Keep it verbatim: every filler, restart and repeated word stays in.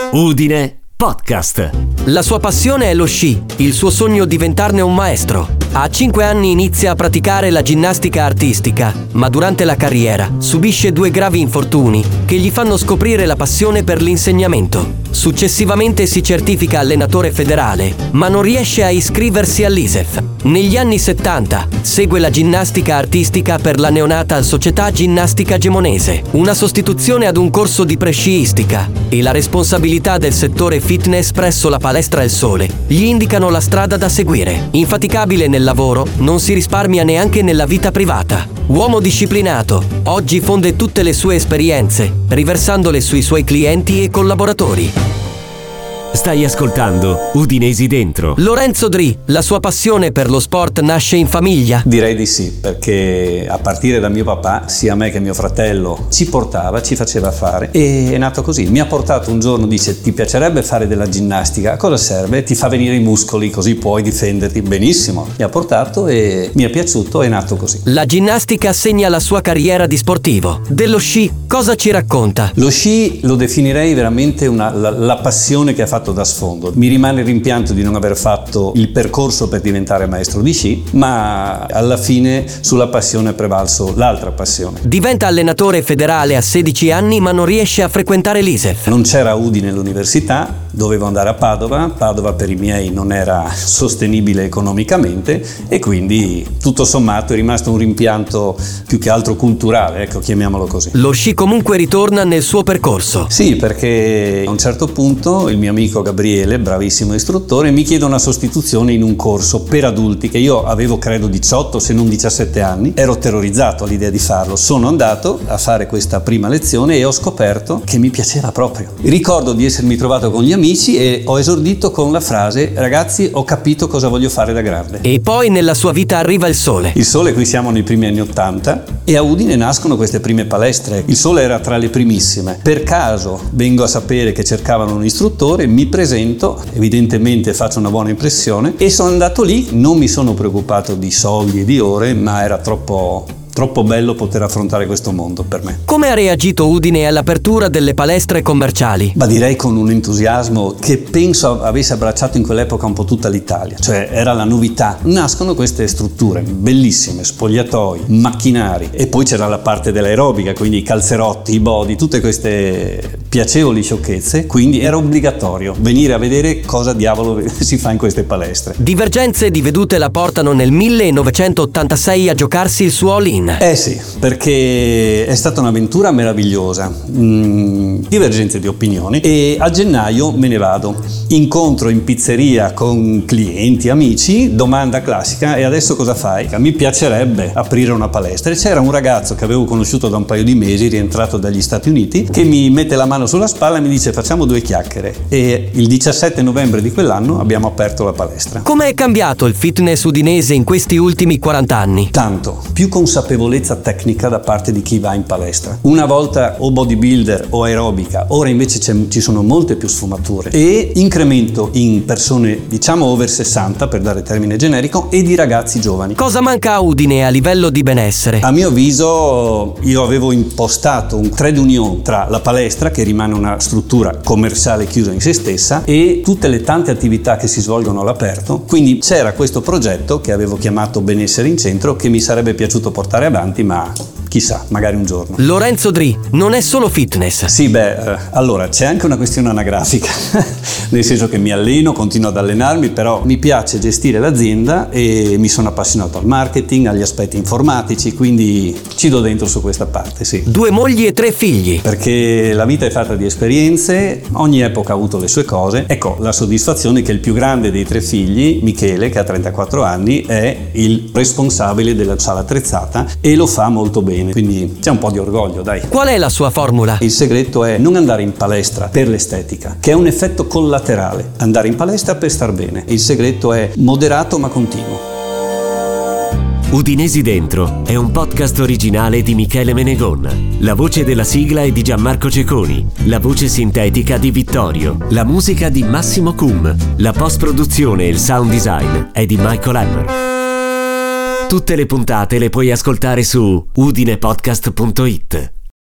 Udine Podcast. La sua passione è lo sci, il suo sogno diventarne un maestro. A cinque anni inizia a praticare la ginnastica artistica, ma durante la carriera subisce due gravi infortuni che gli fanno scoprire la passione per l'insegnamento. Successivamente si certifica allenatore federale, ma non riesce a iscriversi all'I S E F. Negli anni settanta segue la ginnastica artistica per la neonata Società Ginnastica Gemonese, una sostituzione ad un corso di presciistica, e la responsabilità del settore fitness presso la palestra Il Sole gli indicano la strada da seguire. Infaticabile nel lavoro, non si risparmia neanche nella vita privata. Uomo disciplinato, oggi fonde tutte le sue esperienze, riversandole sui suoi clienti e collaboratori. Stai ascoltando Udinesi Dentro. Lorenzo Dri, la sua passione per lo sport nasce in famiglia? Direi di sì, perché a partire da mio papà, sia me che mio fratello, ci portava, ci faceva fare, e è nato così. Mi ha portato un giorno, dice: ti piacerebbe fare della ginnastica? A cosa serve? Ti fa venire i muscoli, così puoi difenderti. Benissimo. Mi ha portato e mi è piaciuto, è nato così. La ginnastica segna la sua carriera di sportivo. Dello sci, cosa ci racconta? Lo sci lo definirei veramente una, la, la passione che ha fatto da sfondo. Mi rimane il rimpianto di non aver fatto il percorso per diventare maestro di sci, ma alla fine sulla passione è prevalso l'altra passione. Diventa allenatore federale a sedici anni, ma non riesce a frequentare l'I S E F. Non c'era Udine all'università, dovevo andare a Padova. Padova per i miei non era sostenibile economicamente e quindi tutto sommato è rimasto un rimpianto più che altro culturale, ecco, chiamiamolo così. Lo sci comunque ritorna nel suo percorso. Sì, perché a un certo punto il mio amico Gabriele, bravissimo istruttore, mi chiede una sostituzione in un corso per adulti che io avevo credo diciotto se non diciassette anni. Ero terrorizzato all'idea di farlo. Sono andato a fare questa prima lezione e ho scoperto che mi piaceva proprio. Ricordo di essermi trovato con gli amici e ho esordito con la frase: ragazzi, ho capito cosa voglio fare da grande. E poi nella sua vita arriva il Sole. Il Sole, qui siamo nei primi anni ottanta e a Udine nascono queste prime palestre. Il Sole era tra le primissime. Per caso vengo a sapere che cercavano un istruttore, mi presento, evidentemente faccio una buona impressione e sono andato lì. Non mi sono preoccupato di soldi e di ore, ma era troppo troppo bello poter affrontare questo mondo per me. Come ha reagito Udine all'apertura delle palestre commerciali? Ma direi con un entusiasmo che penso avesse abbracciato in quell'epoca un po' tutta l'Italia, cioè era la novità. Nascono queste strutture bellissime, spogliatoi, macchinari, e poi c'era la parte dell'aerobica, quindi i calzerotti, i body, tutte queste piacevoli sciocchezze, quindi era obbligatorio venire a vedere cosa diavolo si fa in queste palestre. Divergenze di vedute la portano nel millenovecentottantasei a giocarsi il suo all-in. Eh sì, perché è stata un'avventura meravigliosa, mm, divergenze di opinioni, e a gennaio me ne vado, incontro in pizzeria con clienti, amici, domanda classica: e adesso cosa fai? Mi piacerebbe aprire una palestra. E c'era un ragazzo che avevo conosciuto da un paio di mesi, rientrato dagli Stati Uniti, che mi mette la mano sulla spalla e mi dice: facciamo due chiacchiere. E il diciassette novembre di quell'anno abbiamo aperto la palestra. Come è cambiato il fitness udinese in questi ultimi quaranta anni? Tanto, più consapevolezza tecnica da parte di chi va in palestra. Una volta o bodybuilder o aerobica, ora invece c'è, ci sono molte più sfumature, e incremento in persone diciamo over sessanta, per dare termine generico, e di ragazzi giovani. Cosa manca a Udine a livello di benessere? A mio avviso io avevo impostato un trade union tra la palestra, che rimane una struttura commerciale chiusa in se stessa, e tutte le tante attività che si svolgono all'aperto. Quindi c'era questo progetto che avevo chiamato Benessere in Centro, che mi sarebbe piaciuto portare avanti, ma chissà, magari un giorno. Lorenzo Dri non è solo fitness. Sì, beh, eh, allora c'è anche una questione anagrafica, nel senso che mi alleno, continuo ad allenarmi, però mi piace gestire l'azienda e mi sono appassionato al marketing, agli aspetti informatici, quindi ci do dentro su questa parte, sì. Due mogli e tre figli. Perché la vita è fatta di esperienze, ogni epoca ha avuto le sue cose. Ecco, la soddisfazione che il più grande dei tre figli, Michele, che ha trentaquattro anni, è il responsabile della sala attrezzata e lo fa molto bene, quindi c'è un po' di orgoglio, dai. Qual è la sua formula? Il segreto è non andare in palestra per l'estetica, che è un effetto collaterale, andare in palestra per star bene. Il segreto è moderato ma continuo. Udinesi Dentro è un podcast originale di Michele Menegon. La voce della sigla è di Gianmarco Ceconi, la voce sintetica di Vittorio, la musica di Massimo Cum, la post-produzione e il sound design è di Michael Hammer. Tutte le puntate le puoi ascoltare su udinepodcast punto it.